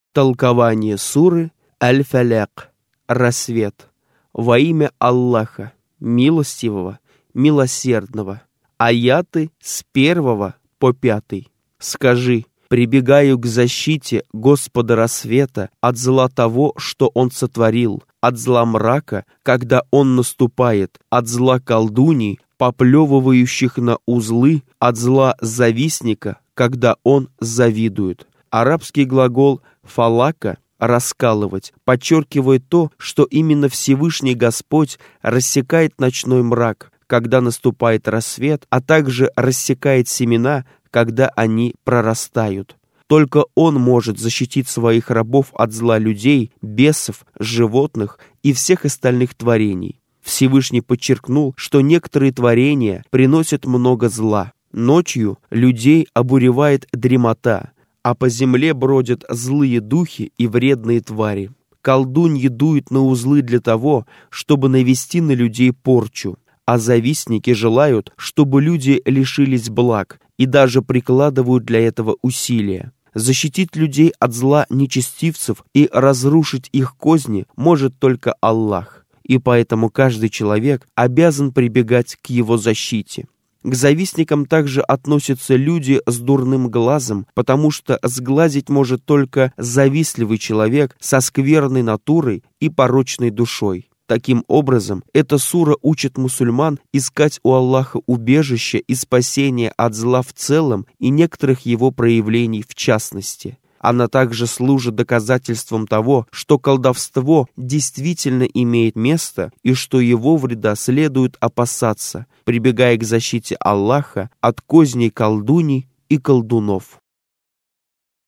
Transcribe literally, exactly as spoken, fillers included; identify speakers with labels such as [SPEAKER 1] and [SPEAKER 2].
[SPEAKER 1] Толкование суры Аль-Фаляк. Рассвет. Во имя Аллаха, милостивого, милосердного. Аяты с первого по пятый. Скажи: прибегаю к защите Господа рассвета от зла того, что Он сотворил, от зла мрака, когда он наступает, от зла колдуний, поплевывающих на узлы, от зла завистника, когда он завидует. Арабский глагол «фалака» — «раскалывать» подчеркивает то, что именно Всевышний Господь рассекает ночной мрак, когда наступает рассвет, а также рассекает семена, когда они прорастают. Только Он может защитить своих рабов от зла людей, бесов, животных и всех остальных творений. Всевышний подчеркнул, что некоторые творения приносят много зла. Ночью людей обуревает дремота, а по земле бродят злые духи и вредные твари. Колдуньи дуют на узлы для того, чтобы навести на людей порчу, а завистники желают, чтобы люди лишились благ, и даже прикладывают для этого усилия. Защитить людей от зла нечестивцев и разрушить их козни может только Аллах, и поэтому каждый человек обязан прибегать к его защите. К завистникам также относятся люди с дурным глазом, потому что сглазить может только завистливый человек со скверной натурой и порочной душой. Таким образом, эта сура учит мусульман искать у Аллаха убежище и спасение от зла в целом и некоторых его проявлений в частности. Она также служит доказательством того, что колдовство действительно имеет место и что его вреда следует опасаться, прибегая к защите Аллаха от козней колдуний и колдунов.